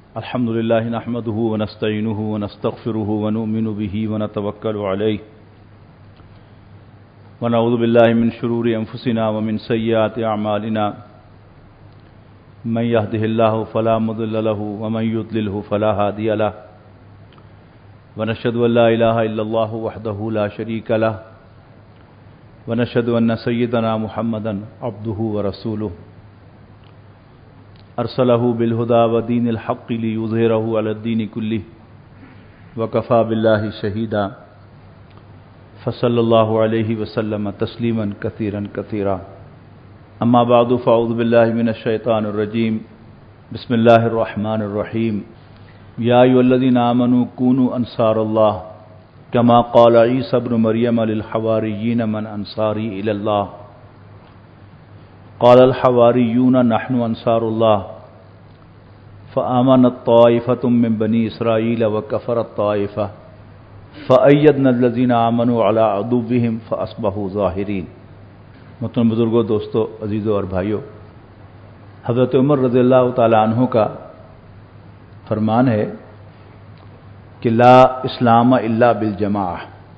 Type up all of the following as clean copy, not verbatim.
الحمد لله نحمده ونستعينه ونستغفره ونؤمن به ونتوكل عليه ونعوذ بالله من شرور أنفسنا ومن سيئات أعمالنا من يهده الله فلا مضل له ومن يضلله فلا هادي له ونشهد أن لا إله إلا الله وحده لا شريك له ونشهد أن سيدنا محمدا عبده ورسوله أرسله بالهدى ودين الحق ليظهره على الدين كله وكفى بالله شهيدا فصلى الله عليه وسلم تسليما كثيرا كثيرا أما بعد فأعوذ بالله من الشيطان الرجيم بسم الله الرحمن الرحيم يا أيها الذين آمنوا كونوا أنصار الله كما قال عيسى ابن مريم للحواريين من أنصاري إلى الله قال الحواريون نحن أنصار الله فآمنت طائفة من بني إسرائيل وكفرت طائفة فأيدنا الذين آمنوا على عدوهم فأصبحوا ظاهرين۔ محترم بزرگوں، دوستو، عزیزوں اور بھائیوں، حضرت عمر رضی اللہ تعالی عنہ کا فرمان ہے کہ لا اسلام الا بالجماع،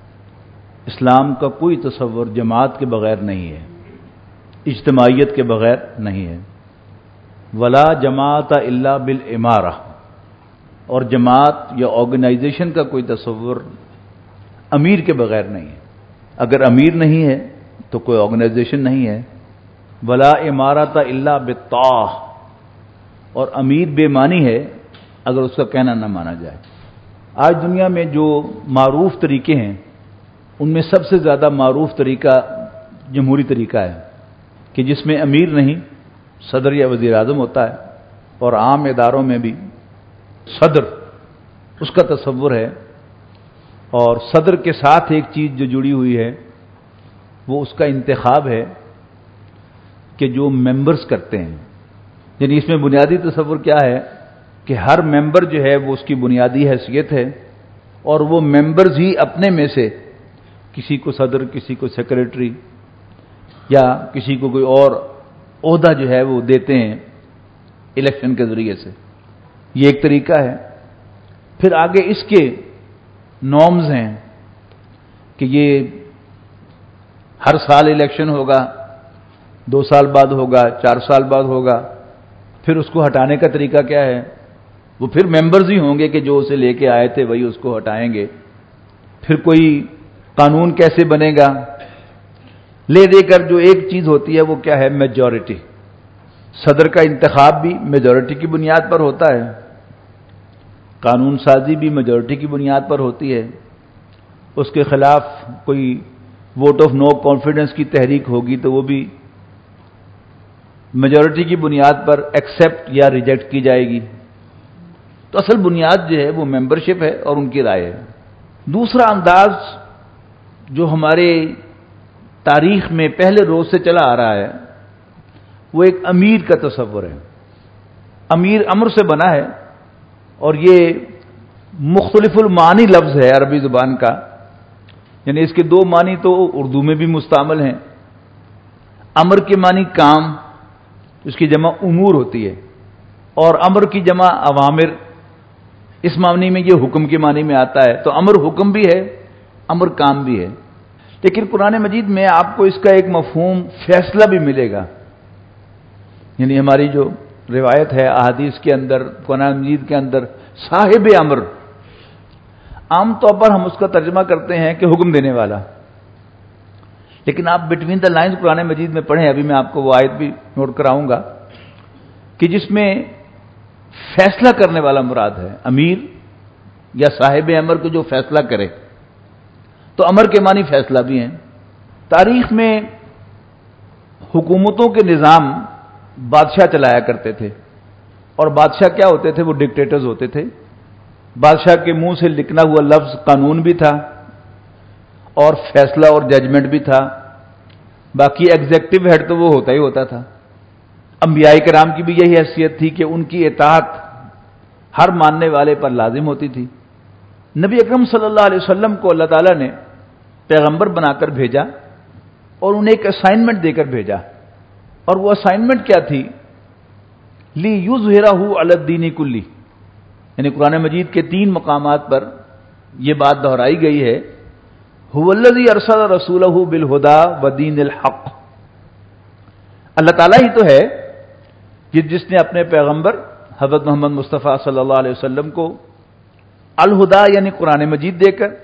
اسلام کا کوئی تصور جماعت کے بغیر نہیں ہے، اجتماعیت کے بغیر نہیں ہے۔ ولا جماعت الا بالامارہ، اور جماعت یا آرگنائزیشن کا کوئی تصور امیر کے بغیر نہیں ہے۔ اگر امیر نہیں ہے تو کوئی آرگنائزیشن نہیں ہے۔ ولا امارۃ الا بالطاعہ، اور امیر بے معنی ہے اگر اس کا کہنا نہ مانا جائے۔ آج دنیا میں جو معروف طریقے ہیں ان میں سب سے زیادہ معروف طریقہ جمہوری طریقہ ہے کہ جس میں امیر نہیں، صدر یا وزیر اعظم ہوتا ہے، اور عام اداروں میں بھی صدر اس کا تصور ہے، اور صدر کے ساتھ ایک چیز جو جڑی ہوئی ہے وہ اس کا انتخاب ہے کہ جو ممبرز کرتے ہیں، یعنی اس میں بنیادی تصور کیا ہے کہ ہر ممبر جو ہے وہ اس کی بنیادی حیثیت ہے، اور وہ ممبرز ہی اپنے میں سے کسی کو صدر، کسی کو سیکریٹری یا کسی کو کوئی اور عہدہ جو ہے وہ دیتے ہیں الیکشن کے ذریعے سے۔ یہ ایک طریقہ ہے۔ پھر آگے اس کے نارمز ہیں کہ یہ ہر سال الیکشن ہوگا، 2 سال بعد ہوگا، 4 سال بعد ہوگا۔ پھر اس کو ہٹانے کا طریقہ کیا ہے؟ وہ پھر ممبرز ہی ہوں گے کہ جو اسے لے کے آئے تھے وہی اس کو ہٹائیں گے۔ پھر کوئی قانون کیسے بنے گا؟ لے دے کر جو ایک چیز ہوتی ہے وہ کیا ہے؟ میجورٹی۔ صدر کا انتخاب بھی میجورٹی کی بنیاد پر ہوتا ہے، قانون سازی بھی میجورٹی کی بنیاد پر ہوتی ہے۔ اس کے خلاف کوئی ووٹ آف نو کانفیڈنس کی تحریک ہوگی تو وہ بھی میجورٹی کی بنیاد پر ایکسیپٹ یا ریجیکٹ کی جائے گی۔ تو اصل بنیاد جو ہے وہ ممبرشپ ہے اور ان کی رائے ہے۔ دوسرا انداز جو ہمارے تاریخ میں پہلے روز سے چلا آ رہا ہے وہ ایک امیر کا تصور ہے۔ امیر امر سے بنا ہے، اور یہ مختلف المعانی لفظ ہے عربی زبان کا، یعنی اس کے 2 معنی تو اردو میں بھی مستعمل ہیں۔ امر کے معنی کام، اس کی جمع امور ہوتی ہے، اور امر کی جمع اوامر، اس معنی میں یہ حکم کے معنی میں آتا ہے۔ تو امر حکم بھی ہے، امر کام بھی ہے۔ لیکن قرآن مجید میں آپ کو اس کا ایک مفہوم فیصلہ بھی ملے گا، یعنی ہماری جو روایت ہے احادیث کے اندر، قرآن مجید کے اندر صاحب امر، عام طور پر ہم اس کا ترجمہ کرتے ہیں کہ حکم دینے والا، لیکن آپ بٹوین دا لائنز قرآن مجید میں پڑھیں، ابھی میں آپ کو وہ آیت بھی نوٹ کراؤں گا کہ جس میں فیصلہ کرنے والا مراد ہے، امیر یا صاحب امر کو جو فیصلہ کرے۔ تو امر کے معنی فیصلہ بھی ہیں۔ تاریخ میں حکومتوں کے نظام بادشاہ چلایا کرتے تھے، اور بادشاہ کیا ہوتے تھے؟ وہ ڈکٹیٹرز ہوتے تھے۔ بادشاہ کے منہ سے لکھنا ہوا لفظ قانون بھی تھا، اور فیصلہ اور ججمنٹ بھی تھا۔ باقی ایگزیکٹو ہیڈ تو وہ ہوتا ہی ہوتا تھا۔ انبیاء کرام کی بھی یہی حیثیت تھی کہ ان کی اطاعت ہر ماننے والے پر لازم ہوتی تھی۔ نبی اکرم صلی اللہ علیہ وسلم کو اللہ تعالیٰ نے پیغمبر بنا کر بھیجا، اور انہیں ایک اسائنمنٹ دے کر بھیجا، اور وہ اسائنمنٹ کیا تھی؟ لی یظہرہ علی الدین کلی، یعنی قرآن مجید کے 3 مقامات پر یہ بات دہرائی گئی ہے، هو الذی ارسل رسولہ بالہدی ودین الحق، اللہ تعالیٰ ہی تو ہے جس نے اپنے پیغمبر حضرت محمد مصطفیٰ صلی اللہ علیہ وسلم کو الہدا یعنی قرآن مجید دے کر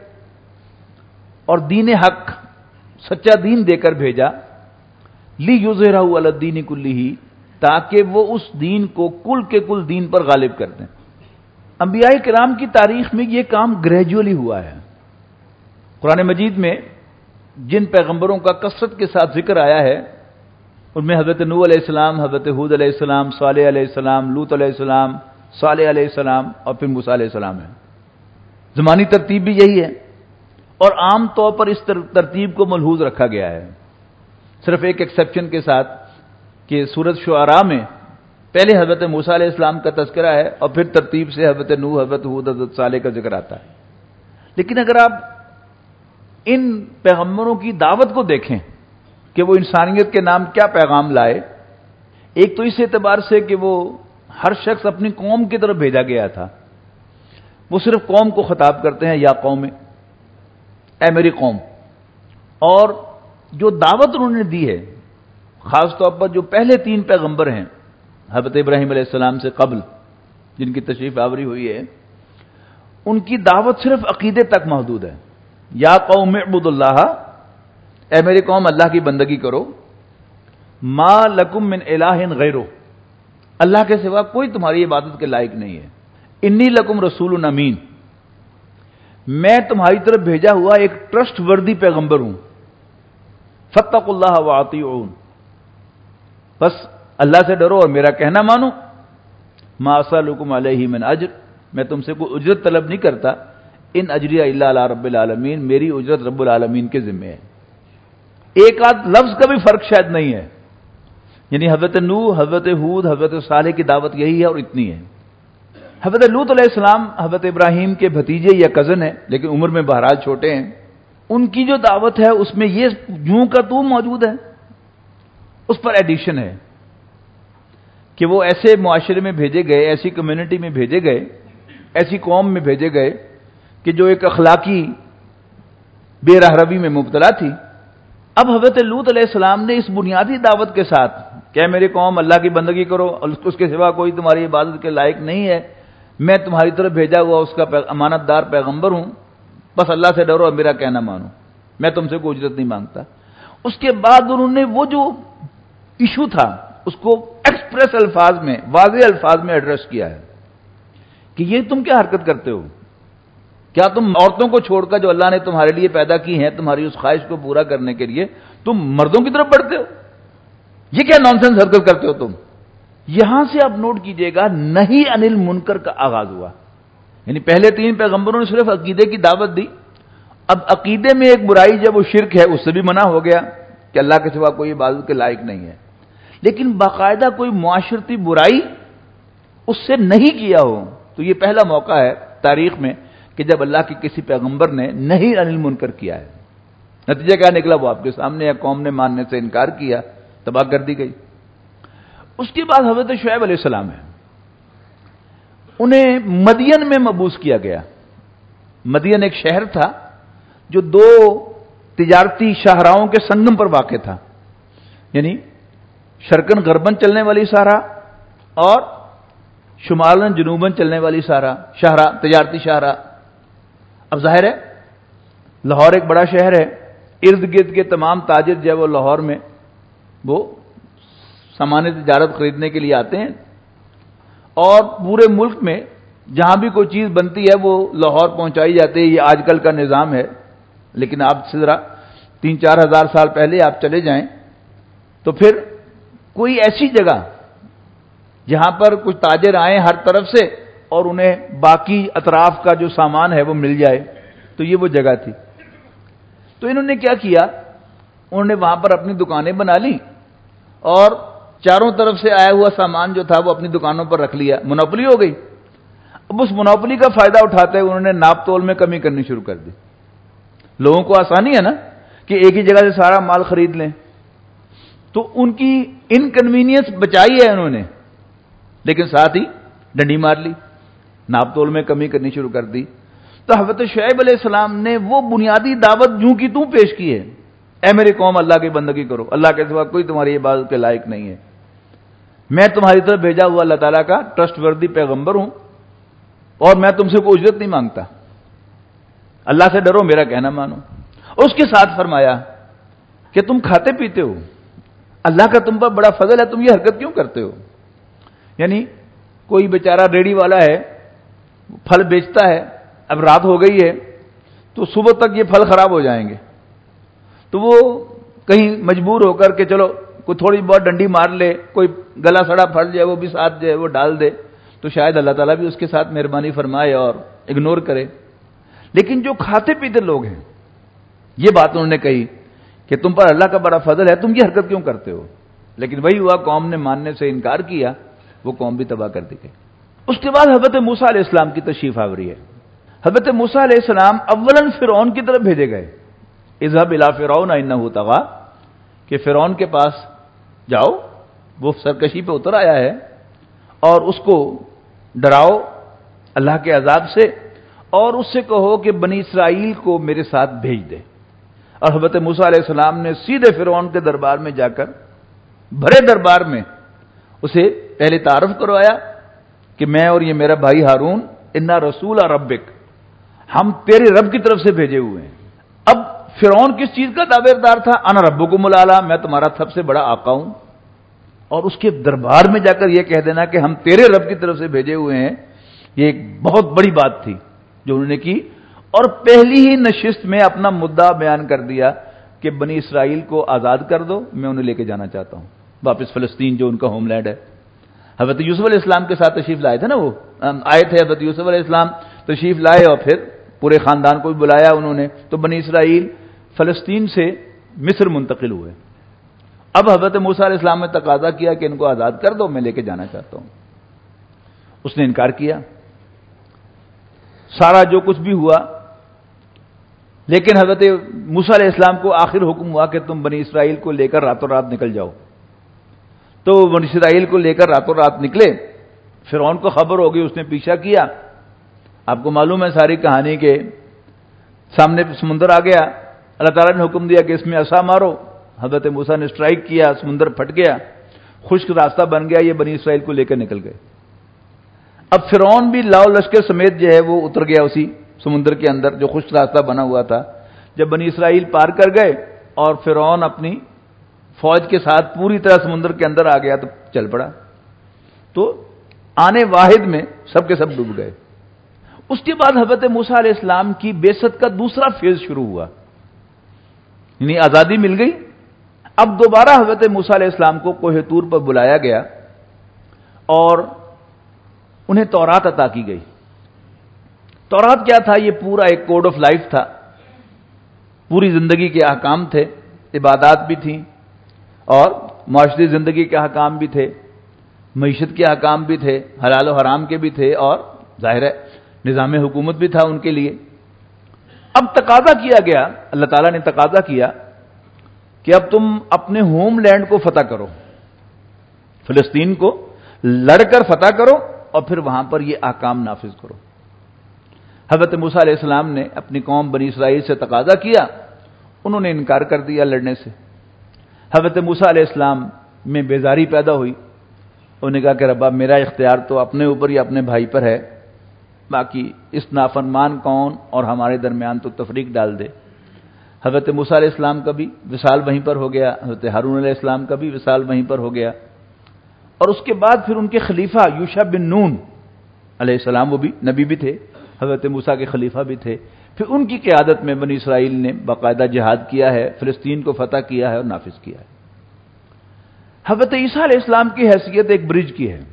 اور دین حق سچا دین دے کر بھیجا، لیظہرہ علی الدین کلہ، تاکہ وہ اس دین کو کل کے کل دین پر غالب کر دیں۔ انبیاء کرام کی تاریخ میں یہ کام گریجولی ہوا ہے۔ قرآن مجید میں جن پیغمبروں کا کثرت کے ساتھ ذکر آیا ہے ان میں حضرت نوح علیہ السلام، حضرت ہود علیہ السلام، صالح علیہ السلام، لوط علیہ السلام، صالح علیہ السلام اور پھر موسیٰ علیہ السلام ہے۔ زمانی ترتیب بھی یہی ہے اور عام طور پر اس ترتیب کو ملحوظ رکھا گیا ہے، صرف ایک ایکسیپشن کے ساتھ کہ سورۃ شعراء میں پہلے حضرت موسیٰ علیہ السلام کا تذکرہ ہے اور پھر ترتیب سے حضرت نوح، حضرت ہود، حضرت صالح کا ذکر آتا ہے۔ لیکن اگر آپ ان پیغمبروں کی دعوت کو دیکھیں کہ وہ انسانیت کے نام کیا پیغام لائے، ایک تو اس اعتبار سے کہ وہ ہر شخص اپنی قوم کی طرف بھیجا گیا تھا، وہ صرف قوم کو خطاب کرتے ہیں، یا قوم اے میری قوم، اور جو دعوت انہوں نے دی ہے خاص طور پر جو پہلے 3 پیغمبر ہیں حضرت ابراہیم علیہ السلام سے قبل جن کی تشریف آوری ہوئی ہے، ان کی دعوت صرف عقیدے تک محدود ہے۔ یا قوم اعبدوا اللہ، اے میری قوم اللہ کی بندگی کرو، ما لکم من الہ غیرہ، اللہ کے سوا کوئی تمہاری عبادت کے لائق نہیں ہے، انی لکم رسول امین، میں تمہاری طرف بھیجا ہوا ایک ٹرسٹ وردی پیغمبر ہوں، فاتقوا اللہ واطیعون، بس اللہ سے ڈرو اور میرا کہنا مانو، ما اسألکم علیہ من اجر، میں تم سے کوئی اجرت طلب نہیں کرتا، ان اجریہ الا علی رب العالمین، میری اجرت رب العالمین کے ذمہ ہے۔ ایک آدھ لفظ کا بھی فرق شاید نہیں ہے، یعنی حضرت نوح، حضرت ہود، حضرت صالح کی دعوت یہی ہے اور اتنی ہے۔ حضرت لوط علیہ السلام حضرت ابراہیم کے بھتیجے یا کزن ہیں لیکن عمر میں بہرحال چھوٹے ہیں، ان کی جو دعوت ہے اس میں یہ یوں کا تو موجود ہے، اس پر ایڈیشن ہے کہ وہ ایسے معاشرے میں بھیجے گئے، ایسی کمیونٹی میں بھیجے گئے، ایسی قوم میں بھیجے گئے کہ جو ایک اخلاقی بے راہروی میں مبتلا تھی۔ اب حضرت لوط علیہ السلام نے اس بنیادی دعوت کے ساتھ کہ میری قوم اللہ کی بندگی کرو، اس کے سوا کوئی تمہاری عبادت کے لائق نہیں ہے، میں تمہاری طرف بھیجا ہوا اس کا امانت دار پیغمبر ہوں، بس اللہ سے ڈرو اور میرا کہنا مانو، میں تم سے کوئی اجرت نہیں مانگتا۔ اس کے بعد انہوں نے وہ جو ایشو تھا اس کو ایکسپریس الفاظ میں، واضح الفاظ میں ایڈریس کیا ہے کہ یہ تم کیا حرکت کرتے ہو، کیا تم عورتوں کو چھوڑ کر جو اللہ نے تمہارے لیے پیدا کی ہیں تمہاری اس خواہش کو پورا کرنے کے لیے تم مردوں کی طرف بڑھتے ہو، یہ کیا نانسنس حرکت کرتے ہو تم۔ یہاں سے آپ نوٹ کیجئے گا نہی عن المنکر کا آغاز ہوا، یعنی پہلے 3 پیغمبروں نے صرف عقیدے کی دعوت دی، اب عقیدے میں ایک برائی جب وہ شرک ہے اس سے بھی منع ہو گیا کہ اللہ کے سوا کوئی عبادت کے لائق نہیں ہے، لیکن باقاعدہ کوئی معاشرتی برائی اس سے نہیں کیا ہو تو یہ پہلا موقع ہے تاریخ میں کہ جب اللہ کے کسی پیغمبر نے نہی عن المنکر کیا ہے۔ نتیجہ کیا نکلا وہ آپ کے سامنے ہے، قوم نے ماننے سے انکار کیا، تباہ کر دی گئی۔ اس کے بعد حضرت شعیب علیہ السلام ہے، انہیں مدین میں مبعوث کیا گیا۔ مدین ایک شہر تھا جو 2 تجارتی شاہراہوں کے سنگم پر واقع تھا، یعنی شرقن غربن چلنے والی شاہراہ اور شمالن جنوبن چلنے والی شاہراہ، تجارتی شاہراہ۔ اب ظاہر ہے لاہور ایک بڑا شہر ہے، ارد گرد کے تمام تاجر جو ہے وہ لاہور میں وہ سامان تجارت خریدنے کے لیے آتے ہیں، اور پورے ملک میں جہاں بھی کوئی چیز بنتی ہے وہ لاہور پہنچائی جاتی ہے، یہ آج کل کا نظام ہے۔ لیکن آپ سے ذرا 3-4 ہزار سال پہلے آپ چلے جائیں تو پھر کوئی ایسی جگہ جہاں پر کچھ تاجر آئیں ہر طرف سے اور انہیں باقی اطراف کا جو سامان ہے وہ مل جائے، تو یہ وہ جگہ تھی۔ تو انہوں نے کیا کیا، انہوں نے وہاں پر اپنی دکانیں بنا لی اور چاروں طرف سے آیا ہوا سامان جو تھا وہ اپنی دکانوں پر رکھ لیا، منوپلی ہو گئی۔ اب اس منوپلی کا فائدہ اٹھاتے ہوئے انہوں نے ناپ تول میں کمی کرنی شروع کر دی۔ لوگوں کو آسانی ہے نا کہ ایک ہی جگہ سے سارا مال خرید لیں، تو ان کی انکنوینئنس بچائی ہے انہوں نے، لیکن ساتھ ہی ڈنڈی مار لی ناپ تول میں کمی کرنی شروع کر دی. تو حضرت شعیب علیہ السلام نے وہ بنیادی دعوت جوں کی توں پیش کی ہے، اے میری قوم اللہ کی بندگی کرو، اللہ کے سوا کوئی تمہاری عبادت کے لائق نہیں ہے، میں تمہاری طرف بھیجا ہوا اللہ تعالیٰ کا ٹرسٹ وردی پیغمبر ہوں، اور میں تم سے کوئی اجرت نہیں مانگتا، اللہ سے ڈرو، میرا کہنا مانو. اس کے ساتھ فرمایا کہ تم کھاتے پیتے ہو، اللہ کا تم پر بڑا فضل ہے، تم یہ حرکت کیوں کرتے ہو؟ یعنی کوئی بیچارہ ریڑی والا ہے، پھل بیچتا ہے، اب رات ہو گئی ہے تو صبح تک یہ پھل خراب ہو جائیں گے، تو وہ کہیں مجبور ہو کر کے چلو کوئی تھوڑی بہت ڈنڈی مار لے، کوئی گلا سڑا پھل جائے وہ بھی ساتھ جو ہے وہ ڈال دے، تو شاید اللہ تعالیٰ بھی اس کے ساتھ مہربانی فرمائے اور اگنور کرے. لیکن جو کھاتے پیتے لوگ ہیں، یہ بات انہوں نے کہی کہ تم پر اللہ کا بڑا فضل ہے، تم یہ حرکت کیوں کرتے ہو؟ لیکن وہی ہوا، قوم نے ماننے سے انکار کیا، وہ قوم بھی تباہ کر دی گئی. اس کے بعد حضرت موسیٰ علیہ السلام کی تشریف آوری ہے. حضرت موسیٰ علیہ السلام اولاً فرعون کی طرف بھیجے گئے، اذهب الى فرعون انه طغى، کہ فرعون کے پاس جاؤ، وہ سرکشی پہ اتر آیا ہے، اور اس کو ڈراؤ اللہ کے عذاب سے، اور اس سے کہو کہ بنی اسرائیل کو میرے ساتھ بھیج دے. اور حضرت موسیٰ علیہ السلام نے سیدھے فرعون کے دربار میں جا کر، بھرے دربار میں اسے پہلے تعارف کروایا کہ میں اور یہ میرا بھائی ہارون انا رسول ربک، ہم تیرے رب کی طرف سے بھیجے ہوئے ہیں. اب فرعون کس چیز کا دعویدار تھا؟ انا ربکم الاعلی، میں تمہارا سب سے بڑا آقا ہوں. اور اس کے دربار میں جا کر یہ کہہ دینا کہ ہم تیرے رب کی طرف سے بھیجے ہوئے ہیں، یہ ایک بہت بڑی بات تھی جو انہوں نے کی. اور پہلی ہی نشست میں اپنا مدعا بیان کر دیا کہ بنی اسرائیل کو آزاد کر دو، میں انہیں لے کے جانا چاہتا ہوں واپس فلسطین جو ان کا ہوم لینڈ ہے. حضرت یوسف علیہ السلام کے ساتھ تشریف لائے تھے نا، وہ آئے تھے حضرت یوسف علیہ السلام تشریف لائے، اور پھر پورے خاندان کو بھی بلایا انہوں نے. تو بنی اسرائیل فلسطین سے مصر منتقل ہوئے. اب حضرت موسیٰ علیہ السلام نے تقاضا کیا کہ ان کو آزاد کر دو، میں لے کے جانا چاہتا ہوں. اس نے انکار کیا. سارا جو کچھ بھی ہوا، لیکن حضرت موسیٰ علیہ السلام کو آخر حکم ہوا کہ تم بنی اسرائیل کو لے کر راتوں رات نکل جاؤ. تو بنی اسرائیل کو لے کر راتوں رات نکلے. فرعون کو خبر ہو گئی، اس نے پیچھا کیا. آپ کو معلوم ہے ساری کہانی کے سامنے سمندر آ گیا، اللہ تعالیٰ نے حکم دیا کہ اس میں عصا مارو. حضرت موسیٰ نے اسٹرائک کیا، سمندر پھٹ گیا، خشک راستہ بن گیا، یہ بنی اسرائیل کو لے کر نکل گئے. اب فرعون بھی لاؤ لشکر سمیت جو ہے وہ اتر گیا اسی سمندر کے اندر جو خشک راستہ بنا ہوا تھا. جب بنی اسرائیل پار کر گئے اور فرعون اپنی فوج کے ساتھ پوری طرح سمندر کے اندر آ گیا تو چل پڑا. تو آنے واحد میں سب کے سب ڈوب گئے. اس کے بعد حضرت موسیٰ علیہ السلام کی بعثت کا دوسرا فیز شروع ہوا، یعنی آزادی مل گئی. اب دوبارہ حضرت موسیٰ علیہ السلام کو کوہ طور پر بلایا گیا اور انہیں تورات عطا کی گئی. تورات کیا تھا؟ یہ پورا ایک کوڈ آف لائف تھا، پوری زندگی کے احکام تھے، عبادات بھی تھیں اور معاشرتی زندگی کے احکام بھی تھے، معیشت کے احکام بھی تھے، حلال و حرام کے بھی تھے، اور ظاہر ہے نظام حکومت بھی تھا ان کے لیے. اب تقاضا کیا گیا، اللہ تعالیٰ نے تقاضا کیا کہ اب تم اپنے ہوم لینڈ کو فتح کرو، فلسطین کو لڑ کر فتح کرو اور پھر وہاں پر یہ احکام نافذ کرو. حضرت موسیٰ علیہ السلام نے اپنی قوم بنی اسرائیل سے تقاضا کیا، انہوں نے انکار کر دیا لڑنے سے. حضرت موسیٰ علیہ السلام میں بیزاری پیدا ہوئی. انہوں نے کہا کہ ربا میرا اختیار تو اپنے اوپر یا اپنے بھائی پر ہے، باقی اس نافرمان کون اور ہمارے درمیان تو تفریق ڈال دے. حضرت موسیٰ علیہ السلام کا بھی وصال وہیں پر ہو گیا، حضرت ہارون علیہ السلام کا بھی وصال وہیں پر ہو گیا. اور اس کے بعد پھر ان کے خلیفہ یوشع بن نون علیہ السلام، وہ بھی نبی بھی تھے، حضرت موسیٰ کے خلیفہ بھی تھے. پھر ان کی قیادت میں بنی اسرائیل نے باقاعدہ جہاد کیا ہے، فلسطین کو فتح کیا ہے اور نافذ کیا ہے. حضرت عیسیٰ علیہ السلام کی حیثیت ایک برج کی ہے.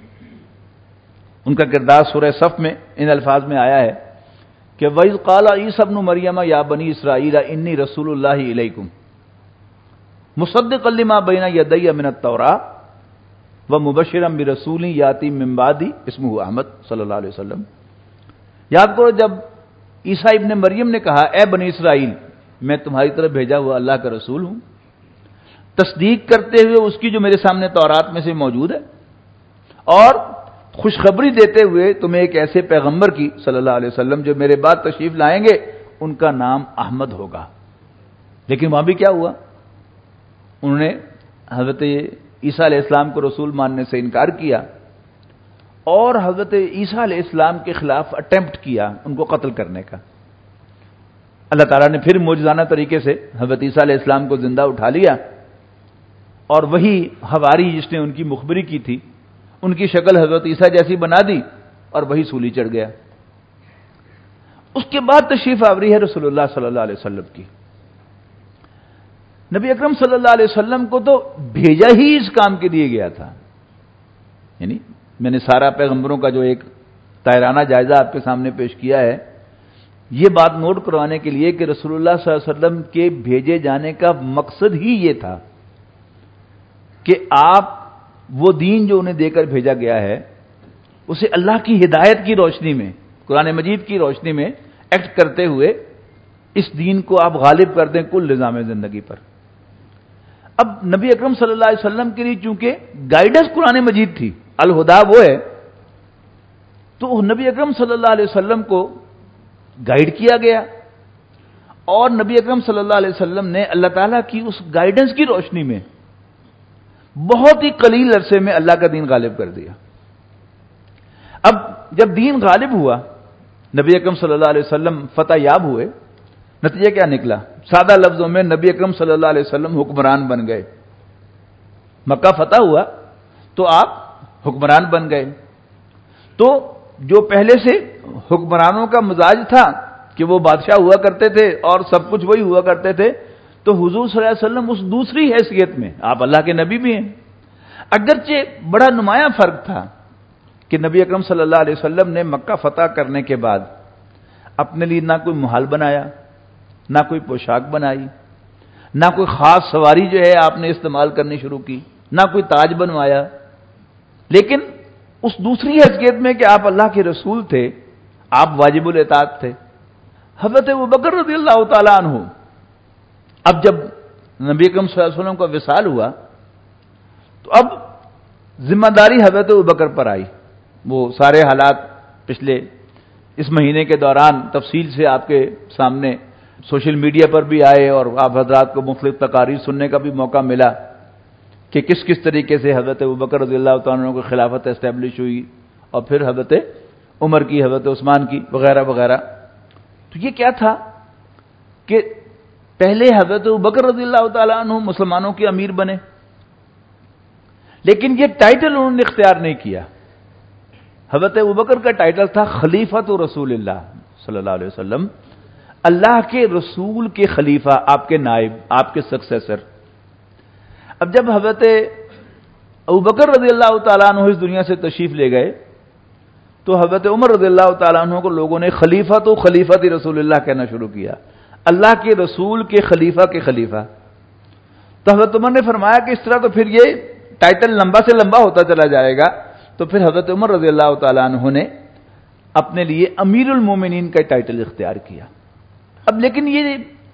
ان کا کردار سورہ صف میں ان الفاظ میں آیا ہے کہ وَإِذْ قَالَ عِيسَى ابْنُ مَرْيَمَ يَا بَنِي إِسْرَائِيلَ إِنِّي رَسُولُ اللَّهِ إِلَيْكُمْ مُصَدِّقًا لِمَا بَيْنَ يَدَيَّ مِنَ التَّوْرَاةِ وَمُبَشِّرًا بِرَسُولٍ يَأْتِي مِن بَعْدِي اسْمُهُ احمد صلی اللہ علیہ وسلم. یاد کرو جب عیسیٰ ابن مریم نے کہا اے بنی اسرائیل میں تمہاری طرف بھیجا ہوا اللہ کا رسول ہوں، تصدیق کرتے ہوئے اس کی جو میرے سامنے تورات میں سے موجود ہے، اور خوشخبری دیتے ہوئے تمہیں ایک ایسے پیغمبر کی صلی اللہ علیہ وسلم جو میرے بعد تشریف لائیں گے، ان کا نام احمد ہوگا۔ لیکن وہاں بھی کیا ہوا؟ انہوں نے حضرت عیسیٰ علیہ السلام کو رسول ماننے سے انکار کیا اور حضرت عیسیٰ علیہ السلام کے خلاف اٹیمپٹ کیا ان کو قتل کرنے کا۔ اللہ تعالیٰ نے پھر معجزانہ طریقے سے حضرت عیسیٰ علیہ السلام کو زندہ اٹھا لیا اور وہی حواری جس نے ان کی مخبری کی تھی، ان کی شکل حضرت عیسیٰ جیسی بنا دی اور وہی سولی چڑھ گیا۔ اس کے بعد تشریف آوری ہے رسول اللہ صلی اللہ علیہ وسلم کی۔ نبی اکرم صلی اللہ علیہ وسلم کو تو بھیجا ہی اس کام کے لیے گیا تھا، یعنی میں نے سارا پیغمبروں کا جو ایک طاہرانہ جائزہ آپ کے سامنے پیش کیا ہے، یہ بات نوٹ کروانے کے لیے کہ رسول اللہ صلی اللہ علیہ وسلم کے بھیجے جانے کا مقصد ہی یہ تھا کہ آپ وہ دین جو انہیں دے کر بھیجا گیا ہے اسے اللہ کی ہدایت کی روشنی میں، قرآن مجید کی روشنی میں ایکٹ کرتے ہوئے اس دین کو آپ غالب کر دیں کل نظام زندگی پر۔ اب نبی اکرم صلی اللہ علیہ وسلم کے لیے چونکہ گائیڈنس قرآن مجید تھی، الہدا وہ ہے، تو نبی اکرم صلی اللہ علیہ وسلم کو گائیڈ کیا گیا اور نبی اکرم صلی اللہ علیہ وسلم نے اللہ تعالیٰ کی اس گائیڈنس کی روشنی میں بہت ہی قلیل عرصے میں اللہ کا دین غالب کر دیا۔ اب جب دین غالب ہوا، نبی اکرم صلی اللہ علیہ وسلم فتح یاب ہوئے، نتیجہ کیا نکلا؟ سادہ لفظوں میں نبی اکرم صلی اللہ علیہ وسلم حکمران بن گئے۔ مکہ فتح ہوا تو آپ حکمران بن گئے۔ تو جو پہلے سے حکمرانوں کا مزاج تھا کہ وہ بادشاہ ہوا کرتے تھے اور سب کچھ وہی ہوا کرتے تھے، تو حضور صلی اللہ علیہ وسلم اس دوسری حیثیت میں، آپ اللہ کے نبی بھی ہیں، اگرچہ بڑا نمایاں فرق تھا کہ نبی اکرم صلی اللہ علیہ وسلم نے مکہ فتح کرنے کے بعد اپنے لیے نہ کوئی محل بنایا، نہ کوئی پوشاک بنائی، نہ کوئی خاص سواری جو ہے آپ نے استعمال کرنی شروع کی، نہ کوئی تاج بنوایا، لیکن اس دوسری حیثیت میں کہ آپ اللہ کے رسول تھے، آپ واجب الاطاعت تھے۔ حضرت ابوبکر رضی اللہ تعالیٰ عنہ، اب جب نبی اکرم صلی اللہ علیہ وسلم کا وصال ہوا تو اب ذمہ داری حضرت ابوبکر پر آئی۔ وہ سارے حالات پچھلے اس مہینے کے دوران تفصیل سے آپ کے سامنے سوشل میڈیا پر بھی آئے اور آپ حضرات کو مختلف تقاریر سننے کا بھی موقع ملا کہ کس کس طریقے سے حضرت ابوبکر رضی اللہ تعالیٰ عنہ کی خلافت اسٹیبلش ہوئی اور پھر حضرت عمر کی، حضرت عثمان کی، وغیرہ وغیرہ۔ تو یہ کیا تھا کہ پہلے حضرت ابوبکر رضی اللہ تعالیٰ عنہ مسلمانوں کے امیر بنے، لیکن یہ ٹائٹل انہوں نے اختیار نہیں کیا۔ حضرت ابوبکر کا ٹائٹل تھا خلیفۃ رسول اللہ صلی اللہ علیہ وسلم، اللہ کے رسول کے خلیفہ، آپ کے نائب، آپ کے سکسیسر۔ اب جب حضرت ابوبکر رضی اللہ تعالیٰ عنہ اس دنیا سے تشریف لے گئے تو حضرت عمر رضی اللہ تعالیٰ عنہ کو لوگوں نے خلیفۃ رسول اللہ کہنا شروع کیا، اللہ کے رسول کے خلیفہ کے خلیفہ۔ تو حضرت عمر نے فرمایا کہ اس طرح تو پھر یہ ٹائٹل لمبا سے لمبا ہوتا چلا جائے گا، تو پھر حضرت عمر رضی اللہ تعالیٰ عنہ نے اپنے لیے امیر المومنین کا ٹائٹل اختیار کیا۔ اب لیکن یہ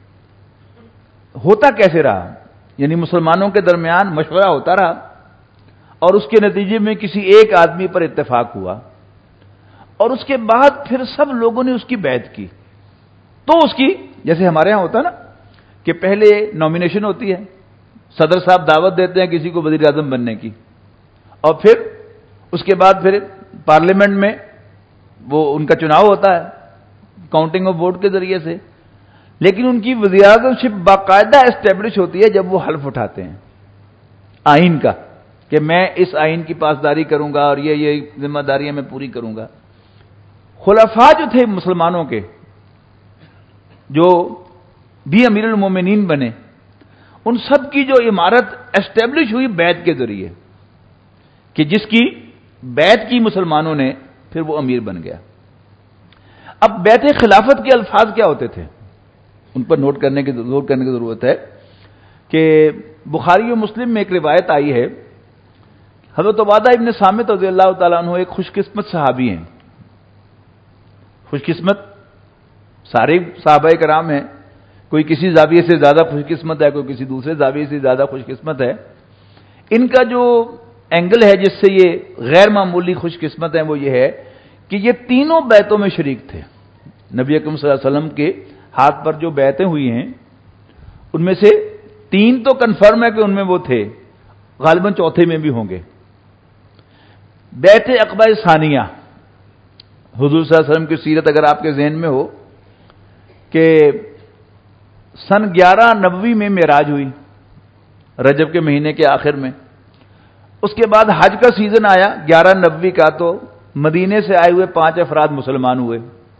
ہوتا کیسے رہا؟ یعنی مسلمانوں کے درمیان مشورہ ہوتا رہا اور اس کے نتیجے میں کسی ایک آدمی پر اتفاق ہوا اور اس کے بعد پھر سب لوگوں نے اس کی بیعت کی۔ تو اس کی، جیسے ہمارے ہاں ہوتا نا کہ پہلے نامینیشن ہوتی ہے، صدر صاحب دعوت دیتے ہیں کسی کو وزیر اعظم بننے کی، اور پھر اس کے بعد پھر پارلیمنٹ میں وہ ان کا چناؤ ہوتا ہے کاؤنٹنگ آف ووٹ کے ذریعے سے، لیکن ان کی وزیر اعظم شپ باقاعدہ اسٹیبلش ہوتی ہے جب وہ حلف اٹھاتے ہیں آئین کا کہ میں اس آئین کی پاسداری کروں گا اور یہ ذمہ داریاں میں پوری کروں گا۔ خلفاء جو تھے مسلمانوں کے، جو بھی امیر المومنین بنے، ان سب کی جو عمارت اسٹیبلش ہوئی بیعت کے ذریعے، کہ جس کی بیعت کی مسلمانوں نے پھر وہ امیر بن گیا۔ اب بیعت خلافت کے الفاظ کیا ہوتے تھے، ان پر نوٹ کرنے کی ضرورت ہے کہ بخاری و مسلم میں ایک روایت آئی ہے، حضرت عبادہ ابن صامت رضی اللہ تعالیٰ عنہ ایک خوش قسمت صحابی ہیں۔ خوش قسمت سارے صحابہ کرام ہیں، کوئی کسی زاویے سے زیادہ خوش قسمت ہے، کوئی کسی دوسرے زاویے سے زیادہ خوش قسمت ہے۔ ان کا جو اینگل ہے جس سے یہ غیر معمولی خوش قسمت ہیں وہ یہ ہے کہ یہ تینوں بیعتوں میں شریک تھے. نبی اکرم صلی اللہ علیہ وسلم کے ہاتھ پر جو بیعتیں ہوئی ہیں ان میں سے 3 تو کنفرم ہے کہ ان میں وہ تھے، غالباً چوتھے میں بھی ہوں گے. بیعت عقبہ ثانیہ، حضور صلی اللہ علیہ وسلم کی سیرت اگر آپ کے ذہن میں ہو کہ سن 11 نبوی میں معراج ہوئی، رجب کے مہینے کے آخر میں. اس کے بعد حج کا سیزن آیا 11 نبوی کا، تو مدینے سے آئے ہوئے 5 افراد مسلمان ہوئے.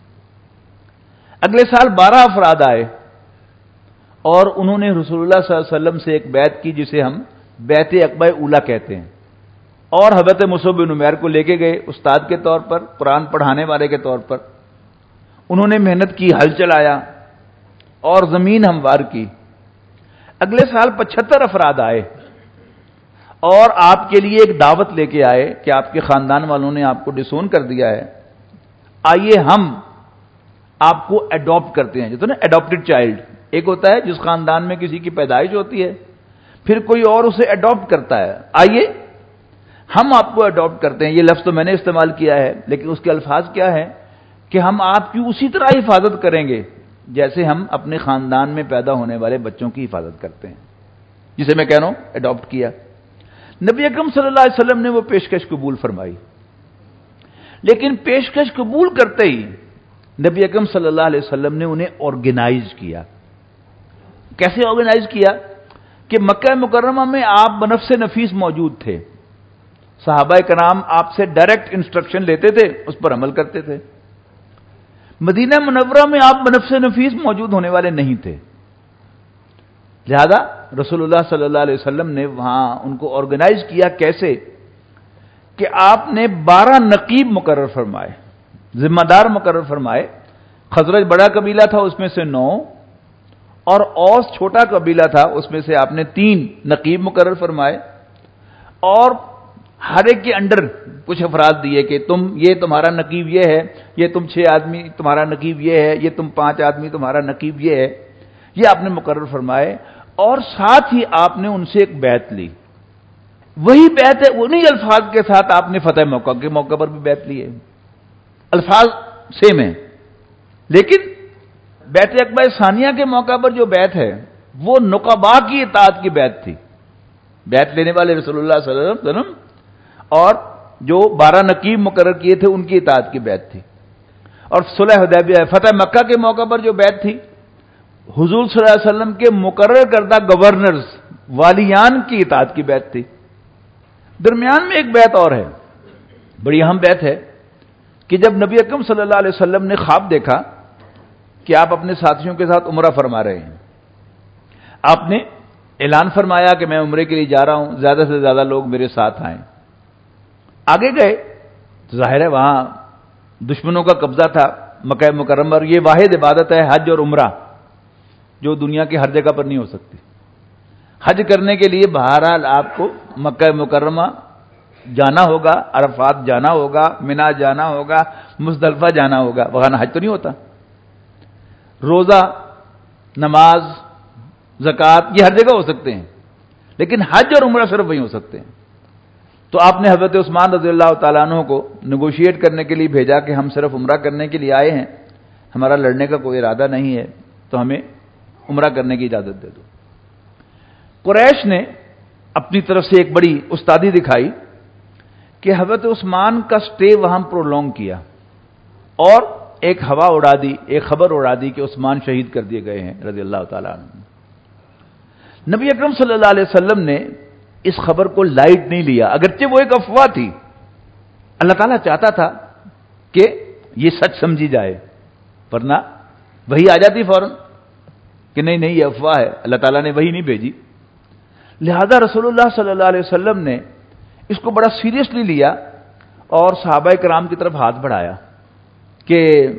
اگلے سال 12 افراد آئے اور انہوں نے رسول اللہ صلی اللہ علیہ وسلم سے ایک بیعت کی جسے ہم بیعت عقبہ اولا کہتے ہیں، اور حضرت مصعب بن عمیر کو لے کے گئے استاد کے طور پر، قرآن پڑھانے والے کے طور پر. انہوں نے محنت کی، ہل چلایا اور زمین ہموار کی. اگلے سال 75 افراد آئے اور آپ کے لیے ایک دعوت لے کے آئے کہ آپ کے خاندان والوں نے آپ کو ڈسون کر دیا ہے، آئیے ہم آپ کو اڈاپٹ کرتے ہیں. جو تو نا اڈاپٹڈ چائلڈ، ایک ہوتا ہے جس خاندان میں کسی کی پیدائش ہوتی ہے پھر کوئی اور اسے اڈاپٹ کرتا ہے، آئیے ہم آپ کو اڈاپٹ کرتے ہیں. یہ لفظ تو میں نے استعمال کیا ہے لیکن اس کے الفاظ کیا ہے کہ ہم آپ کی اسی طرح حفاظت کریں گے جیسے ہم اپنے خاندان میں پیدا ہونے والے بچوں کی حفاظت کرتے ہیں، جسے میں کہہ رہا ہوں اڈاپٹ کیا. نبی اکرم صلی اللہ علیہ وسلم نے وہ پیشکش قبول فرمائی، لیکن پیشکش قبول کرتے ہی نبی اکرم صلی اللہ علیہ وسلم نے انہیں آرگنائز کیا. کیسے آرگنائز کیا کہ مکہ مکرمہ میں آپ بنفس نفیس موجود تھے، صحابہ کرام آپ سے ڈائریکٹ انسٹرکشن لیتے تھے، اس پر عمل کرتے تھے. مدینہ منورہ میں آپ بنفس نفیس موجود ہونے والے نہیں تھے، لہذا رسول اللہ صلی اللہ علیہ وسلم نے وہاں ان کو آرگنائز کیا. کیسے کہ آپ نے 12 نقیب مقرر فرمائے، ذمہ دار مقرر فرمائے. خزرج بڑا قبیلہ تھا، اس میں سے 9، اور اوس چھوٹا قبیلہ تھا، اس میں سے آپ نے 3 نقیب مقرر فرمائے. اور ہر ایک کے انڈر کچھ افراد دیے کہ یہ تمہارا نقیب یہ ہے، یہ تم 6 آدمی تمہارا نقیب یہ ہے، یہ تم 5 آدمی تمہارا نقیب یہ ہے. یہ آپ نے مقرر فرمائے اور ساتھ ہی آپ نے ان سے ایک بیعت لی. وہی بیعت ہے، انہی الفاظ کے ساتھ آپ نے فتح موقع کے موقع پر بھی بیعت لی ہے. الفاظ سیم ہیں لیکن بیعت عقبہ ثانیہ کے موقع پر جو بیعت ہے وہ نقباء کی اطاعت کی بیعت تھی. بیعت لینے والے رسول اللہ صلی اللہ علیہ وسلم اور جو 12 نقیب مقرر کیے تھے ان کی اطاعت کی بیعت تھی. اور صلح حدیبیہ فتح مکہ کے موقع پر جو بیعت تھی حضور صلی اللہ علیہ وسلم کے مقرر کردہ گورنرز والیان کی اطاعت کی بیعت تھی. درمیان میں ایک بیعت اور ہے، بڑی اہم بیعت ہے کہ جب نبی اکرم صلی اللہ علیہ وسلم نے خواب دیکھا کہ آپ اپنے ساتھیوں کے ساتھ عمرہ فرما رہے ہیں، آپ نے اعلان فرمایا کہ میں عمرے کے لیے جا رہا ہوں، زیادہ سے زیادہ لوگ میرے ساتھ آئیں. آگے گئے تو ظاہر ہے وہاں دشمنوں کا قبضہ تھا مکہ مکرمہ پر. یہ واحد عبادت ہے حج اور عمرہ جو دنیا کی ہر جگہ پر نہیں ہو سکتی. حج کرنے کے لیے بہرحال آپ کو مکہ مکرمہ جانا ہوگا، عرفات جانا ہوگا، منا جانا ہوگا، مزدلفہ جانا ہوگا، وہاں حج تو نہیں ہوتا. روزہ، نماز، زکوٰۃ یہ ہر جگہ ہو سکتے ہیں لیکن حج اور عمرہ صرف وہیں ہو سکتے ہیں. تو آپ نے حضرت عثمان رضی اللہ تعالیٰ عنہ کو نیگوشیٹ کرنے کے لیے بھیجا کہ ہم صرف عمرہ کرنے کے لیے آئے ہیں، ہمارا لڑنے کا کوئی ارادہ نہیں ہے، تو ہمیں عمرہ کرنے کی اجازت دے دو. قریش نے اپنی طرف سے ایک بڑی استادی دکھائی کہ حضرت عثمان کا سٹے وہاں پرولونگ کیا اور ایک ہوا اڑا دی، ایک خبر اڑا دی کہ عثمان شہید کر دیے گئے ہیں رضی اللہ تعالیٰ عنہ. نبی اکرم صلی اللہ علیہ وسلم نے اس خبر کو لائٹ نہیں لیا، اگرچہ وہ ایک افواہ تھی. اللہ تعالیٰ چاہتا تھا کہ یہ سچ سمجھی جائے، ورنہ وہی آ جاتی فوراً کہ نہیں یہ افواہ ہے. اللہ تعالیٰ نے وہی نہیں بھیجی. لہذا رسول اللہ صلی اللہ علیہ وسلم نے اس کو بڑا سیریسلی لیا اور صحابہ کرام کی طرف ہاتھ بڑھایا کہ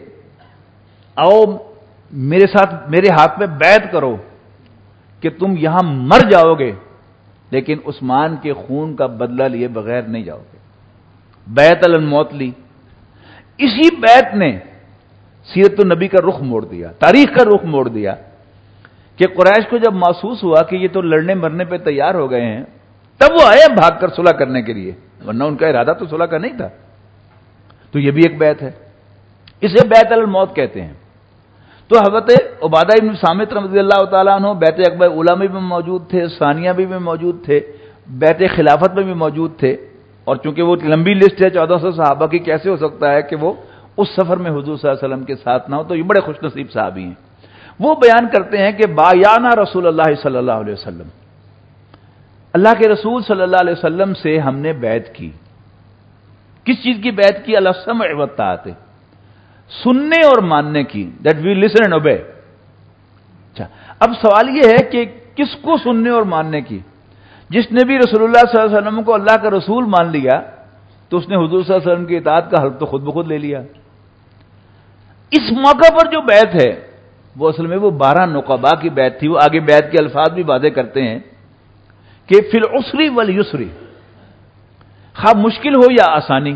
آؤ میرے ساتھ میرے ہاتھ میں بیعت کرو کہ تم یہاں مر جاؤ گے لیکن عثمان کے خون کا بدلہ لیے بغیر نہیں جاؤ گے. بیعت الموت لی. اسی بیعت نے سیرت النبی کا رخ موڑ دیا، تاریخ کا رخ موڑ دیا کہ قریش کو جب محسوس ہوا کہ یہ تو لڑنے مرنے پہ تیار ہو گئے ہیں تب وہ آئے بھاگ کر صلح کرنے کے لیے، ورنہ ان کا ارادہ تو صلح کا نہیں تھا. تو یہ بھی ایک بیعت ہے، اسے بیعت الموت کہتے ہیں. تو حضرت عبادہ بن صامت رضی اللہ تعالیٰ عنہ بیعت عقبہ اولیٰ میں بھی موجود تھے، ثانیہ بھی موجود تھے، بیعت خلافت میں بھی موجود تھے. اور چونکہ وہ لمبی لسٹ ہے 1400 صحابہ کی، کیسے ہو سکتا ہے کہ وہ اس سفر میں حضور صلی اللہ علیہ وسلم کے ساتھ نہ ہو؟ تو یہ بڑے خوش نصیب صحابی ہیں. وہ بیان کرتے ہیں کہ بایعنا رسول اللہ صلی اللہ علیہ وسلم، اللہ کے رسول صلی اللہ علیہ وسلم سے ہم نے بیعت کی. کس چیز کی بیعت کی؟ السمع والطاعت، سننے اور ماننے کی، that we listen and obey. اچھا، اب سوال یہ ہے کہ کس کو سننے اور ماننے کی؟ جس نے بھی رسول اللہ صلی اللہ علیہ وسلم کو اللہ کا رسول مان لیا تو اس نے حضور صلی اللہ علیہ وسلم کی اطاعت کا حلف تو خود بخود لے لیا. اس موقع پر جو بیعت ہے وہ اصل میں وہ 12 نقباء کی بیعت تھی. وہ آگے بیعت کے الفاظ بھی واضح کرتے ہیں کہ فی العسر والیسر، خواہ مشکل ہو یا آسانی،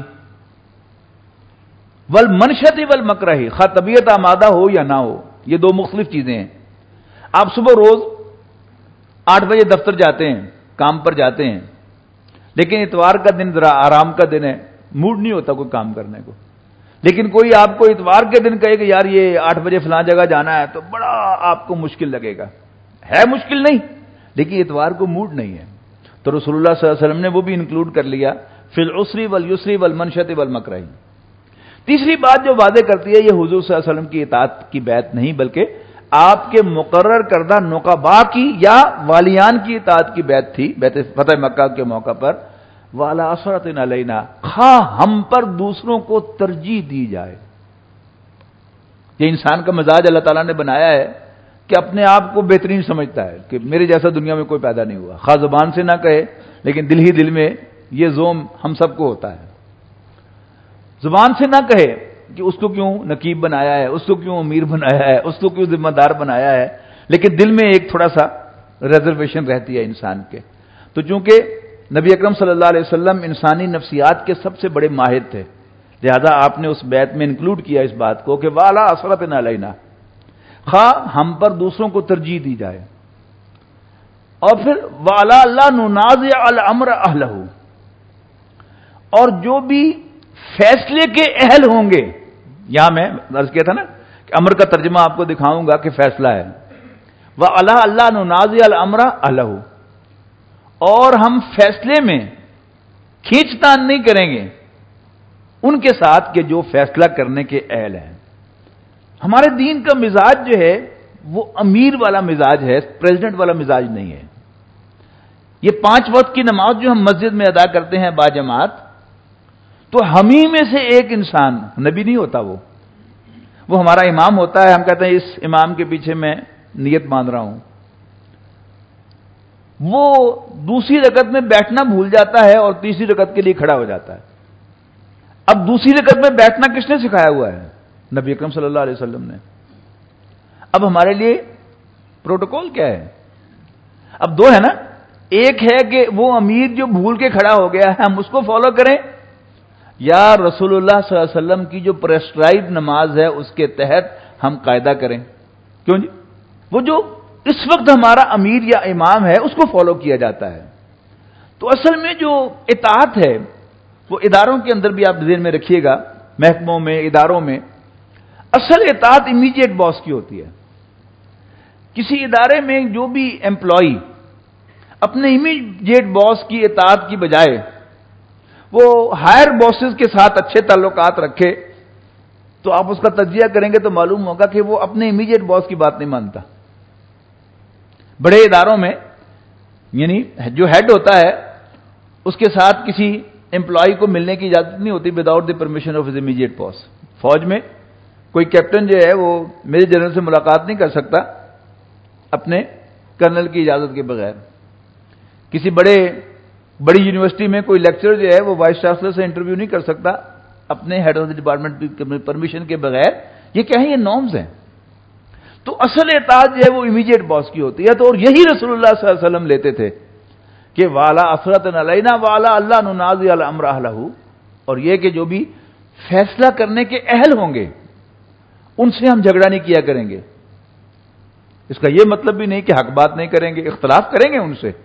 والمنشط والمکرہ، خواہ طبیعت آمادہ ہو یا نہ ہو. یہ دو مختلف چیزیں ہیں. آپ صبح روز 8 بجے دفتر جاتے ہیں، کام پر جاتے ہیں، لیکن اتوار کا دن ذرا آرام کا دن ہے، موڈ نہیں ہوتا کوئی کام کرنے کو. لیکن کوئی آپ کو اتوار کے دن کہے کہ یار یہ 8 بجے فلاں جگہ جانا ہے تو بڑا آپ کو مشکل لگے گا. ہے مشکل نہیں، لیکن اتوار کو موڈ نہیں ہے. تو رسول اللہ صلی اللہ علیہ وسلم نے وہ بھی انکلوڈ کر لیا، فی العسر والیسر والمنشط والمکرہ. تیسری بات جو واضح کرتی ہے، یہ حضور صلی اللہ علیہ وسلم کی اطاعت کی بیعت نہیں بلکہ آپ کے مقرر کردہ نقباء کی یا والیان کی اطاعت کی بیعت تھی. بیعت فتح مکہ کے موقع پر وَعَلَىٰ أَسْرَةٍ عَلَيْنَا، خواہ ہم پر دوسروں کو ترجیح دی جائے. یہ انسان کا مزاج اللہ تعالیٰ نے بنایا ہے کہ اپنے آپ کو بہترین سمجھتا ہے کہ میرے جیسا دنیا میں کوئی پیدا نہیں ہوا. خواہ زبان سے نہ کہے لیکن دل ہی دل میں یہ زوم ہم سب کو ہوتا ہے. زبان سے نہ کہے کہ اس کو کیوں نقیب بنایا ہے، اس کو کیوں امیر بنایا ہے، اس کو کیوں ذمہ دار بنایا ہے، لیکن دل میں ایک تھوڑا سا ریزرویشن رہتی ہے انسان کے. تو چونکہ نبی اکرم صلی اللہ علیہ وسلم انسانی نفسیات کے سب سے بڑے ماہر تھے، لہذا آپ نے اس بیعت میں انکلوڈ کیا اس بات کو کہ وَعَلَىٰ أَسْرَةٍ عَلَيْنَا، خواہ ہم پر دوسروں کو ترجیح دی جائے. اور پھر وَعَلَىٰ لَا نُنَازِعَ الْأَمْرَ أَهْلَهُ، اور جو بھی فیصلے کے اہل ہوں گے. یہاں میں عرض کیا تھا نا کہ امر کا ترجمہ آپ کو دکھاؤں گا کہ فیصلہ ہے. وَعَلَىٰ لَا نُنَازِعَ الْأَمْرَ أَهْلَهُ، اور ہم فیصلے میں کھینچ تان نہیں کریں گے ان کے ساتھ کہ جو فیصلہ کرنے کے اہل ہیں. ہمارے دین کا مزاج جو ہے وہ امیر والا مزاج ہے، پریزیڈنٹ والا مزاج نہیں ہے. یہ 5 وقت کی نماز جو ہم مسجد میں ادا کرتے ہیں باجماعت، تو ہم ہی میں سے ایک انسان، نبی نہیں ہوتا، وہ ہمارا امام ہوتا ہے. ہم کہتے ہیں اس امام کے پیچھے میں نیت باندھ رہا ہوں. وہ دوسری رکعت میں بیٹھنا بھول جاتا ہے اور تیسری رکعت کے لیے کھڑا ہو جاتا ہے. اب دوسری رکعت میں بیٹھنا کس نے سکھایا ہوا ہے؟ نبی اکرم صلی اللہ علیہ وسلم نے. اب ہمارے لیے پروٹوکول کیا ہے؟ اب 2 ہے نا. ایک ہے کہ وہ امیر جو بھول کے کھڑا ہو گیا ہے ہم اس کو فالو کریں، یا رسول اللہ صلی اللہ علیہ وسلم کی جو پرسکرائب نماز ہے اس کے تحت ہم قاعدہ کریں. کیوں جی؟ وہ جو اس وقت ہمارا امیر یا امام ہے اس کو فالو کیا جاتا ہے. تو اصل میں جو اطاعت ہے وہ اداروں کے اندر بھی آپ ذہن میں رکھیے گا، محکموں میں، اداروں میں اصل اطاعت امیڈیٹ باس کی ہوتی ہے. کسی ادارے میں جو بھی امپلائی اپنے امیڈیٹ باس کی اطاعت کی بجائے وہ ہائر باسز کے ساتھ اچھے تعلقات رکھے تو آپ اس کا تجزیہ کریں گے تو معلوم ہوگا کہ وہ اپنے امیڈیٹ باس کی بات نہیں مانتا. بڑے اداروں میں یعنی جو ہیڈ ہوتا ہے اس کے ساتھ کسی امپلائی کو ملنے کی اجازت نہیں ہوتی without the permission of his immediate boss. فوج میں کوئی کیپٹن جو ہے وہ میجر جنرل سے ملاقات نہیں کر سکتا اپنے کرنل کی اجازت کے بغیر. کسی بڑی یونیورسٹی میں کوئی لیکچرر جو ہے وہ وائس چانسلر سے انٹرویو نہیں کر سکتا اپنے ہیڈ آف دی ڈپارٹمنٹ کی پرمیشن کے بغیر. یہ کیا ہے؟ یہ نارمز ہیں. تو اصل اطاعت جو ہے وہ امیڈیٹ باس کی ہوتی ہے. تو اور یہی رسول اللہ صلی اللہ علیہ وسلم لیتے تھے کہ وَعَلَىٰ أَسْرَةٍ عَلَيْنَا وَعَلَىٰ أَلَّا نُنَازِعَ الْأَمْرَ أَهْلَهُ، اور یہ کہ جو بھی فیصلہ کرنے کے اہل ہوں گے ان سے ہم جھگڑا نہیں کیا کریں گے. اس کا یہ مطلب بھی نہیں کہ حق بات نہیں کریں گے، اختلاف کریں گے ان سے،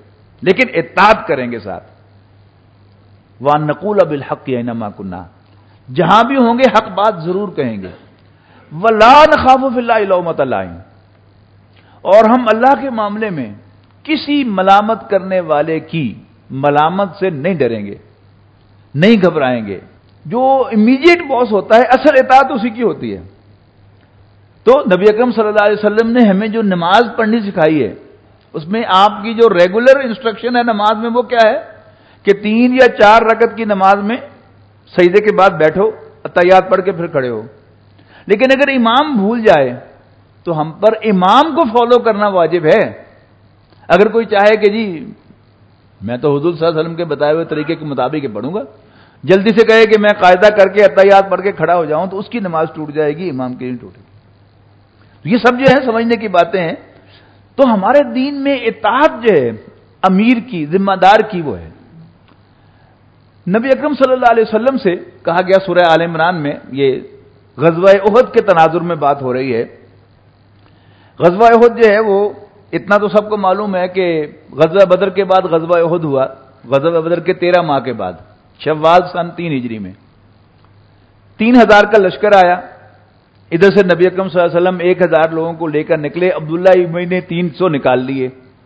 لیکن اطاعت کریں گے ساتھ. وَأَن نَّقُولَ بِالْحَقِّ أَيْنَمَا كُنَّا، جہاں بھی ہوں گے حق بات ضرور کہیں گے. وَلَا نَخَافُ فِي اللَّهِ لَوْمَةَ لَائِمٍ، اور ہم اللہ کے معاملے میں کسی ملامت کرنے والے کی ملامت سے نہیں ڈریں گے، نہیں گھبرائیں گے. جو امیڈیٹ باس ہوتا ہے اصل اطاعت اسی کی ہوتی ہے. تو نبی اکرم صلی اللہ علیہ وسلم نے ہمیں جو نماز پڑھنی سکھائی ہے، اس میں آپ کی جو ریگولر انسٹرکشن ہے نماز میں وہ کیا ہے کہ 3 یا 4 رکعت کی نماز میں سجدے کے بعد بیٹھو، اتحیات پڑھ کے پھر کھڑے ہو. لیکن اگر امام بھول جائے تو ہم پر امام کو فالو کرنا واجب ہے. اگر کوئی چاہے کہ جی میں تو حضور صلی اللہ علیہ وسلم کے بتائے ہوئے طریقے کے مطابق پڑھوں گا، جلدی سے کہے کہ میں قاعدہ کر کے اتحیات پڑھ کے کھڑا ہو جاؤں، تو اس کی نماز ٹوٹ جائے گی، امام کی نہیں ٹوٹے گی. یہ سب جو ہے سمجھنے کی باتیں ہیں. تو ہمارے دین میں اطاعت جو ہے امیر کی، ذمہ دار کی، وہ ہے. نبی اکرم صلی اللہ علیہ وسلم سے کہا گیا سورہ آل عمران میں، یہ غزوہ احد کے تناظر میں بات ہو رہی ہے. غزوہ احد جو ہے وہ اتنا تو سب کو معلوم ہے کہ غزوہ بدر کے بعد غزوہ احد ہوا، غزوہ بدر کے 13 ماہ کے بعد شوال سن 3 ہجری میں 3000 کا لشکر آیا. ادھر سے نبی اکرم صلی اللہ علیہ وسلم 1000 لوگوں کو لے کر نکلے، عبداللہ ابی نے 300 نکال لیے.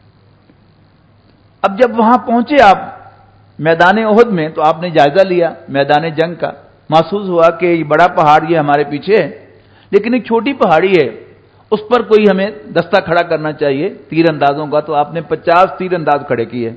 اب جب وہاں پہنچے آپ میدان احد میں تو آپ نے جائزہ لیا میدان جنگ کا. محسوس ہوا کہ یہ بڑا پہاڑ یہ ہمارے پیچھے ہے، لیکن ایک چھوٹی پہاڑی ہے، اس پر کوئی ہمیں دستہ کھڑا کرنا چاہیے تیر اندازوں کا. تو آپ نے 50 تیر انداز کھڑے کیے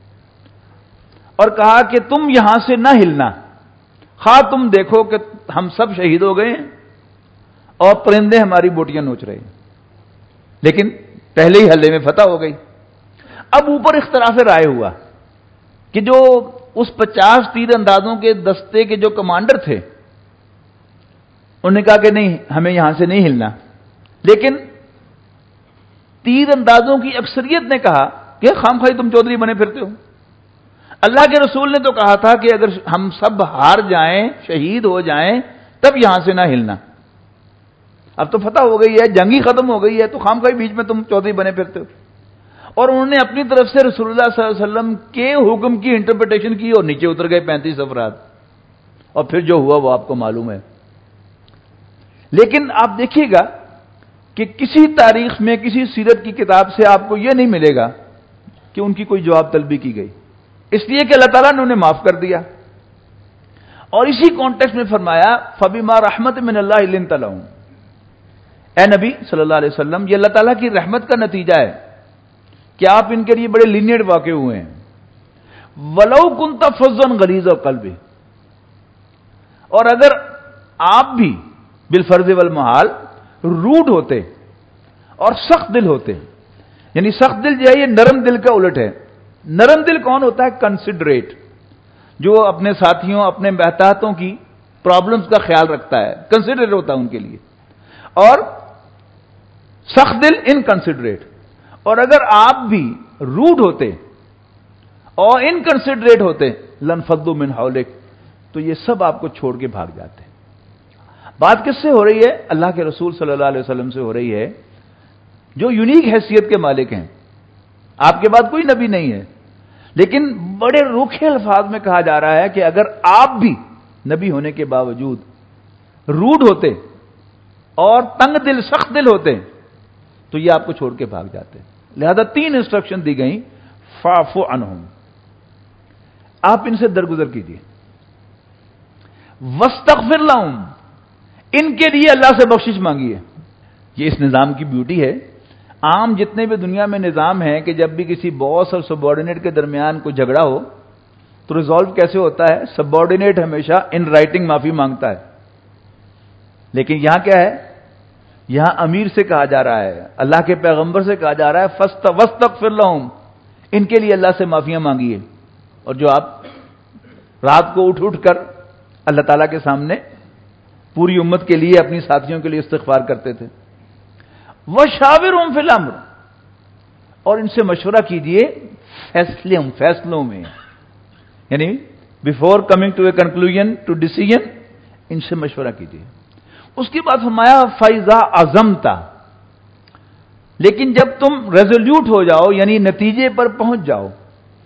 اور کہا کہ تم یہاں سے نہ ہلنا، خواہ تم دیکھو کہ ہم سب شہید ہو گئے ہیں اور پرندے ہماری بوٹیاں نوچ رہے ہیں. لیکن پہلے ہی حلے میں فتح ہو گئی. اب اوپر اختلاف رائے ہوا کہ جو اس 50 تیر اندازوں کے دستے کے جو کمانڈر تھے انہوں نے کہا کہ نہیں، ہمیں یہاں سے نہیں ہلنا. لیکن تیر اندازوں کی اکثریت نے کہا کہ خامخواہ تم چودھری بنے پھرتے ہو. اللہ کے رسول نے تو کہا تھا کہ اگر ہم سب ہار جائیں، شہید ہو جائیں، تب یہاں سے نہ ہلنا. اب تو فتح ہو گئی ہے، جنگ ہی ختم ہو گئی ہے، تو خامخواہ بیچ میں تم چودھری بنے پھرتے ہو. اور انہوں نے اپنی طرف سے رسول اللہ صلی اللہ علیہ وسلم کے حکم کی انٹرپریٹیشن کی اور نیچے اتر گئے 35 افراد. اور پھر جو ہوا وہ آپ کو معلوم ہے. لیکن آپ دیکھیے گا کہ کسی تاریخ میں کسی سیرت کی کتاب سے آپ کو یہ نہیں ملے گا کہ ان کی کوئی جواب طلبی کی گئی، اس لیے کہ اللہ تعالیٰ نے انہیں معاف کر دیا. اور اسی کانٹیکسٹ میں فرمایا فَبِمَا رَحْمَةٍ مِّنَ اللَّهِ لِنتَ لَهُمْ، اے نبی صلی اللہ علیہ وسلم یہ اللہ تعالیٰ کی رحمت کا نتیجہ ہے کہ آپ ان کے لیے بڑے لینیئر واقع ہوئے ہیں. وَلَوْ كُنْتَ فَظًّا غَلِيظَ الْقَلْبِ، اور اگر آپ بھی بالفرض والمحال روڈ ہوتے اور سخت دل ہوتے، یعنی سخت دل جو ہے یہ نرم دل کا الٹ ہے. نرم دل کون ہوتا ہے؟ کنسیڈریٹ، جو اپنے ساتھیوں، اپنے محتاطوں کی پرابلمز کا خیال رکھتا ہے، کنسیڈریٹ ہوتا ہے ان کے لیے. اور سخت دل انکنسیڈریٹ. اور اگر آپ بھی روڈ ہوتے اور انکنسیڈریٹ ہوتے لنفضوا من حولک، تو یہ سب آپ کو چھوڑ کے بھاگ جاتے. بات کس سے ہو رہی ہے؟ اللہ کے رسول صلی اللہ علیہ وسلم سے ہو رہی ہے، جو یونیک حیثیت کے مالک ہیں. آپ کے بعد کوئی نبی نہیں ہے، لیکن بڑے روکھے الفاظ میں کہا جا رہا ہے کہ اگر آپ بھی نبی ہونے کے باوجود روڈ ہوتے اور تنگ دل، سخت دل ہوتے تو یہ آپ کو چھوڑ کے بھاگ جاتے. لہذا 3 انسٹرکشن دی گئیں. فاعف عنہم، آپ ان سے درگزر کیجیے. واستغفر لہم، ان کے لیے اللہ سے بخشش مانگیے. یہ اس نظام کی بیوٹی ہے. عام جتنے بھی دنیا میں نظام ہیں کہ جب بھی کسی باس اور سبارڈینیٹ کے درمیان کوئی جھگڑا ہو تو ریزالو کیسے ہوتا ہے؟ سبارڈینیٹ ہمیشہ ان رائٹنگ معافی مانگتا ہے. لیکن یہاں کیا ہے؟ یہاں امیر سے کہا جا رہا ہے، اللہ کے پیغمبر سے کہا جا رہا ہے واستغفر لہم، ان کے لیے اللہ سے معافیاں مانگیے. اور جو آپ رات کو اٹھ اٹھ کر اللہ تعالیٰ کے سامنے پوری امت کے لیے، اپنی ساتھیوں کے لیے استغفار کرتے تھے. وَشَاوِرْهُمْ فِي الْأَمْرِ، اور ان سے مشورہ کیجئے فیصلوں میں، یعنی before coming to a conclusion to decision, ان سے مشورہ کیجئے. اس کے بعد فرمایا فَإِذَا عَزَمْتَ، لیکن جب تم ریزولوٹ ہو جاؤ، یعنی نتیجے پر پہنچ جاؤ،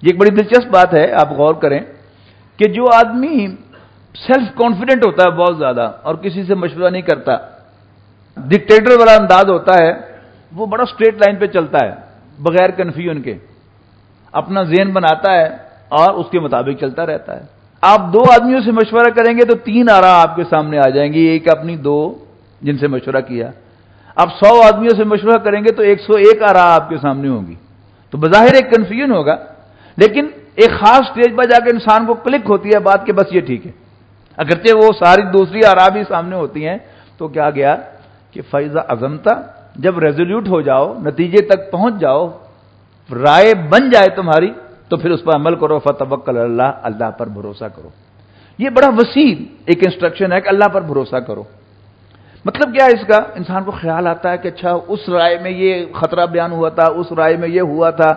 یہ ایک بڑی دلچسپ بات ہے، آپ غور کریں کہ جو آدمی سیلف کانفیڈنٹ ہوتا ہے بہت زیادہ اور کسی سے مشورہ نہیں کرتا، ڈکٹیٹر والا انداز ہوتا ہے، وہ بڑا اسٹریٹ لائن پہ چلتا ہے بغیر کنفیوژن کے، اپنا ذہن بناتا ہے اور اس کے مطابق چلتا رہتا ہے۔ آپ دو آدمیوں سے مشورہ کریں گے تو 3 آراء آپ کے سامنے آ جائیں گی، ایک اپنی 2 جن سے مشورہ کیا۔ آپ 100 آدمیوں سے مشورہ کریں گے تو 101 آراء آپ کے سامنے ہوں گی، تو بظاہر ایک کنفیوژن ہوگا، لیکن ایک خاص سٹیج پر جا کے انسان کو کلک ہوتی ہے بات کہ بس یہ ٹھیک ہے، اگرچہ وہ ساری دوسری آراء بھی سامنے ہوتی ہیں۔ تو کیا گیا کہ فَإِذَا عَزَمْتَ، جب ریزولوٹ ہو جاؤ، نتیجے تک پہنچ جاؤ، رائے بن جائے تمہاری، تو پھر اس پر عمل کرو، فَتَوَکَّلْ عَلَى اللَّهِ، اللہ پر بھروسہ کرو۔ یہ بڑا وسیع ایک انسٹرکشن ہے کہ اللہ پر بھروسہ کرو۔ مطلب کیا ہے اس کا؟ انسان کو خیال آتا ہے کہ اچھا اس رائے میں یہ خطرہ بیان ہوا تھا، اس رائے میں یہ ہوا تھا،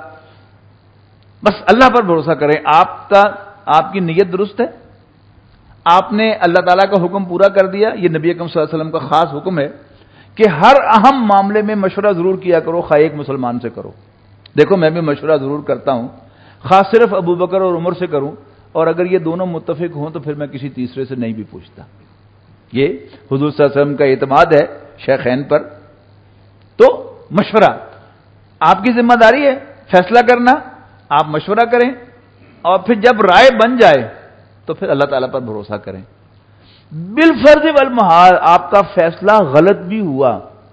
بس اللہ پر بھروسہ کریں۔ آپ کی نیت درست ہے، آپ نے اللہ تعالیٰ کا حکم پورا کر دیا۔ یہ نبی اکرم صلی اللہ علیہ وسلم کا خاص حکم ہے کہ ہر اہم معاملے میں مشورہ ضرور کیا کرو، خواہ ایک مسلمان سے کرو۔ دیکھو میں بھی مشورہ ضرور کرتا ہوں، خاص صرف ابو بکر اور عمر سے کروں، اور اگر یہ دونوں متفق ہوں تو پھر میں کسی تیسرے سے نہیں بھی پوچھتا۔ یہ حضور صلی اللہ علیہ وسلم کا اعتماد ہے شیخین پر۔ تو مشورہ آپ کی ذمہ داری ہے، فیصلہ کرنا، آپ مشورہ کریں، اور پھر جب رائے بن جائے تو پھر اللہ تعالیٰ پر بھروسہ کریں۔ بالفرض والمحال آپ کا فیصلہ غلط بھی ہوا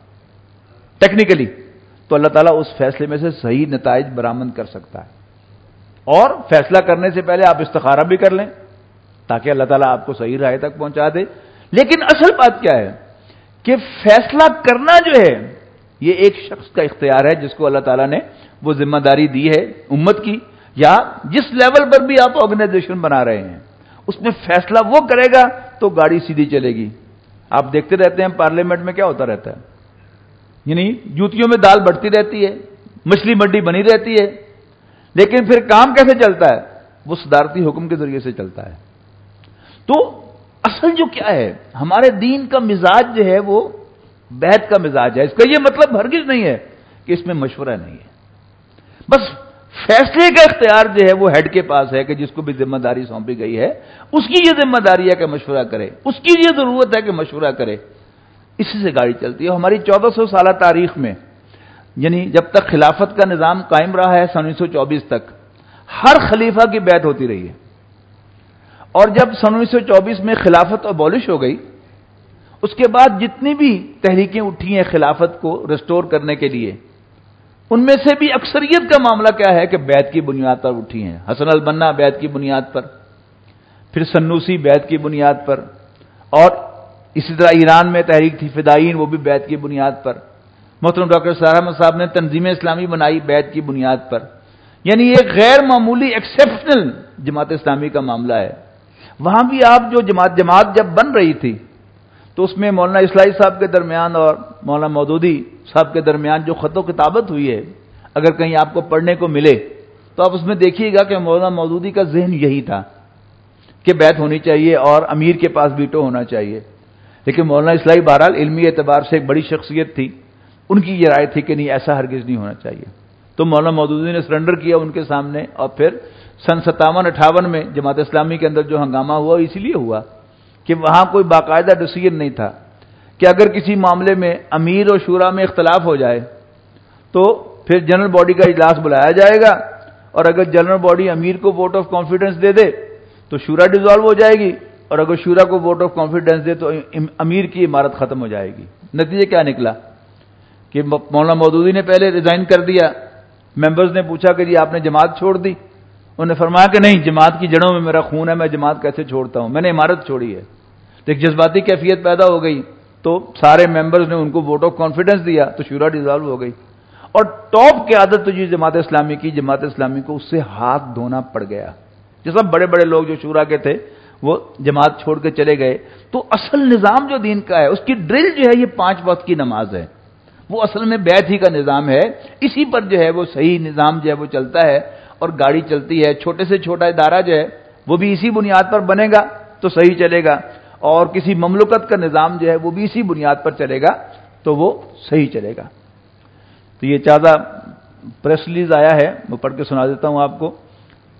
ٹیکنیکلی، تو اللہ تعالیٰ اس فیصلے میں سے صحیح نتائج برآمد کر سکتا ہے، اور فیصلہ کرنے سے پہلے آپ استخارہ بھی کر لیں تاکہ اللہ تعالیٰ آپ کو صحیح رائے تک پہنچا دے۔ لیکن اصل بات کیا ہے کہ فیصلہ کرنا جو ہے یہ ایک شخص کا اختیار ہے جس کو اللہ تعالیٰ نے وہ ذمہ داری دی ہے امت کی، یا جس لیول پر بھی آپ آرگنائزیشن بنا رہے ہیں اس میں فیصلہ وہ کرے گا تو گاڑی سیدھی چلے گی۔ آپ دیکھتے رہتے ہیں پارلیمنٹ میں کیا ہوتا رہتا ہے، یعنی جوتیوں میں دال بڑھتی رہتی ہے، مچھلی منڈی بنی رہتی ہے، لیکن پھر کام کیسے چلتا ہے؟ وہ صدارتی حکم کے ذریعے سے چلتا ہے۔ تو اصل جو کیا ہے، ہمارے دین کا مزاج جو ہے وہ بیعت کا مزاج ہے۔ اس کا یہ مطلب ہرگز نہیں ہے کہ اس میں مشورہ نہیں ہے، بس فیصلے کا اختیار جو ہے وہ ہیڈ کے پاس ہے کہ جس کو بھی ذمہ داری سونپی گئی ہے اس کی یہ ذمہ داری ہے کہ مشورہ کرے، اس کی یہ ضرورت ہے کہ مشورہ کرے، اسی سے گاڑی چلتی ہے۔ ہماری 1400 سالہ تاریخ میں، یعنی جب تک خلافت کا نظام قائم رہا ہے 1924 تک، ہر خلیفہ کی بیعت ہوتی رہی ہے، اور جب 1924 میں خلافت ابولش ہو گئی، اس کے بعد جتنی بھی تحریکیں اٹھی ہیں خلافت کو ریسٹور کرنے کے لیے، ان میں سے بھی اکثریت کا معاملہ کیا ہے کہ بیعت کی بنیاد پر اٹھی ہیں۔ حسن البنا بیعت کی بنیاد پر، پھر سنوسی بیعت کی بنیاد پر، اور اسی طرح ایران میں تحریک تھی فدائین، وہ بھی بیعت کی بنیاد پر۔ محترم ڈاکٹر سہر احمد صاحب نے تنظیم اسلامی بنائی بیعت کی بنیاد پر۔ یعنی یہ غیر معمولی ایکسیپشنل جماعت اسلامی کا معاملہ ہے۔ وہاں بھی آپ جو جماعت جب بن رہی تھی تو اس میں مولانا اصلاحی صاحب کے درمیان اور مولانا مودودی صاحب کے درمیان جو خط و کتابت ہوئی ہے، اگر کہیں آپ کو پڑھنے کو ملے تو آپ اس میں دیکھیے گا کہ مولانا مودودی کا ذہن یہی تھا کہ بیعت ہونی چاہیے اور امیر کے پاس ویٹو ہونا چاہیے، لیکن مولانا اصلاحی بہرحال علمی اعتبار سے ایک بڑی شخصیت تھی، ان کی یہ رائے تھی کہ نہیں، ایسا ہرگز نہیں ہونا چاہیے۔ تو مولانا مودودی نے سرنڈر کیا ان کے سامنے، اور پھر سن 57-58 میں جماعت اسلامی کے اندر جو ہنگامہ ہوا اسی لیے ہوا کہ وہاں کوئی باقاعدہ ڈیسیژن نہیں تھا کہ اگر کسی معاملے میں امیر اور شورا میں اختلاف ہو جائے تو پھر جنرل باڈی کا اجلاس بلایا جائے گا، اور اگر جنرل باڈی امیر کو ووٹ آف کانفیڈنس دے دے تو شورا ڈیزالو ہو جائے گی، اور اگر شورا کو ووٹ آف کانفیڈنس دے تو امیر کی عمارت ختم ہو جائے گی۔ نتیجہ کیا نکلا کہ مولانا مودودی نے پہلے ریزائن کر دیا، ممبرز نے پوچھا کہ جی آپ نے جماعت چھوڑ دی؟ انہوں نے فرمایا کہ نہیں، جماعت کی جڑوں میں میرا خون ہے، میں جماعت کیسے چھوڑتا ہوں، میں نے عمارت چھوڑی ہے۔ تو ایک جذباتی کیفیت پیدا ہو گئی، تو سارے ممبرز نے ان کو ووٹ آف کانفیڈنس دیا تو شورا ڈیزالو ہو گئی، اور ٹاپ قیادت تو جی جماعت اسلامی کی، جماعت اسلامی کو اس سے ہاتھ دھونا پڑ گیا۔ جو سب بڑے بڑے لوگ جو شورا کے تھے وہ جماعت چھوڑ کے چلے گئے۔ تو اصل نظام جو دین کا ہے اس کی ڈرل جو ہے یہ 5 وقت کی نماز ہے، وہ اصل میں بیعت ہی کا نظام ہے، اسی پر جو ہے وہ صحیح نظام جو ہے وہ چلتا ہے اور گاڑی چلتی ہے۔ چھوٹے سے چھوٹا ادارہ جو ہے وہ بھی اسی بنیاد پر بنے گا تو صحیح چلے گا، اور کسی مملکت کا نظام جو ہے وہ بھی اسی بنیاد پر چلے گا تو وہ صحیح چلے گا۔ تو یہ تازہ پریس ریلیز آیا ہے، میں پڑھ کے سنا دیتا ہوں آپ کو۔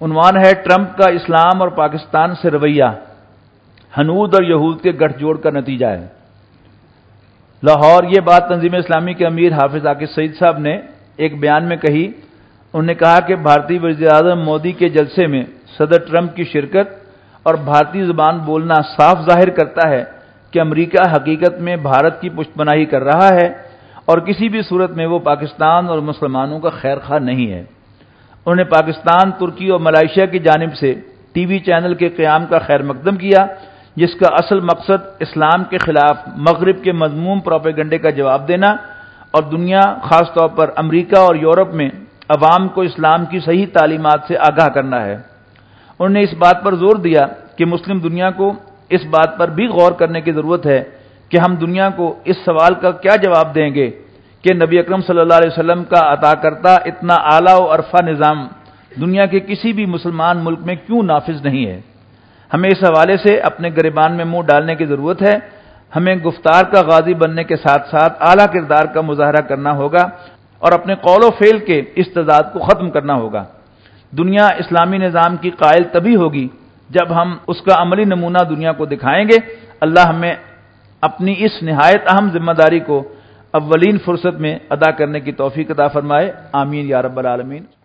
عنوان ہے ٹرمپ کا اسلام اور پاکستان سے رویہ ہنود اور یہود کے گٹھ جوڑ کا نتیجہ ہے۔ لاہور، یہ بات تنظیم اسلامی کے امیر حافظ عاقب سعید صاحب نے ایک بیان میں کہی۔ انہوں نے کہا کہ بھارتی وزیر اعظم مودی کے جلسے میں صدر ٹرمپ کی شرکت اور بھارتی زبان بولنا صاف ظاہر کرتا ہے کہ امریکہ حقیقت میں بھارت کی پشت پناہی کر رہا ہے اور کسی بھی صورت میں وہ پاکستان اور مسلمانوں کا خیر خواہ نہیں ہے۔ انہوں نے پاکستان، ترکی اور ملائیشیا کی جانب سے ٹی وی چینل کے قیام کا خیر مقدم کیا، جس کا اصل مقصد اسلام کے خلاف مغرب کے مذموم پروپیگنڈے کا جواب دینا اور دنیا، خاص طور پر امریکہ اور یورپ میں عوام کو اسلام کی صحیح تعلیمات سے آگاہ کرنا ہے۔ انہوں نے اس بات پر زور دیا کہ مسلم دنیا کو اس بات پر بھی غور کرنے کی ضرورت ہے کہ ہم دنیا کو اس سوال کا کیا جواب دیں گے کہ نبی اکرم صلی اللہ علیہ وسلم کا عطا کرتا اتنا اعلیٰ و عرفہ نظام دنیا کے کسی بھی مسلمان ملک میں کیوں نافذ نہیں ہے۔ ہمیں اس حوالے سے اپنے گریبان میں منہ ڈالنے کی ضرورت ہے۔ ہمیں گفتار کا غازی بننے کے ساتھ ساتھ اعلیٰ کردار کا مظاہرہ کرنا ہوگا اور اپنے قول و فعل کے اس تضاد کو ختم کرنا ہوگا۔ دنیا اسلامی نظام کی قائل تبھی ہوگی جب ہم اس کا عملی نمونہ دنیا کو دکھائیں گے۔ اللہ ہمیں اپنی اس نہایت اہم ذمہ داری کو اولین فرصت میں ادا کرنے کی توفیق عطا فرمائے، آمین یا رب العالمین۔